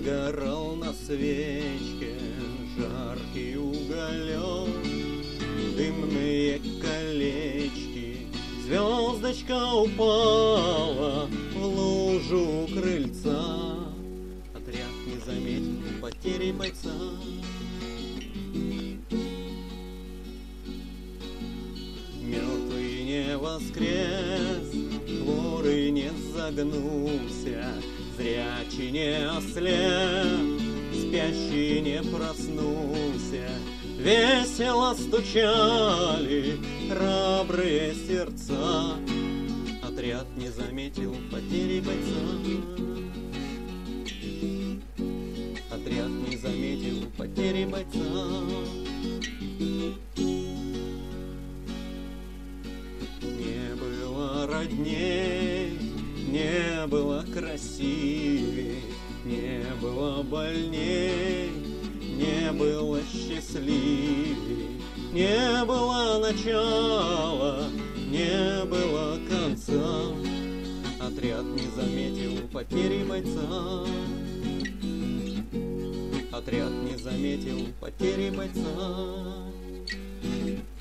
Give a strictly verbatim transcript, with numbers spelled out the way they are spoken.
Загорал на свечке жаркий уголек, дымные колечки. Звездочка упала в лужу у крыльца. Отряд не заметил потери бойца. Мертвый не воскрес, хворый не загнулся, зрячий не ослеп, спящий не проснулся. Весело стучали храбрые сердца. Отряд не заметил потери бойца. Отряд не заметил потери бойца. Не было родней, не было красивей, не было больней, не было счастливей, не было начала, не было конца. Отряд не заметил потери бойца. Отряд не заметил потери бойца.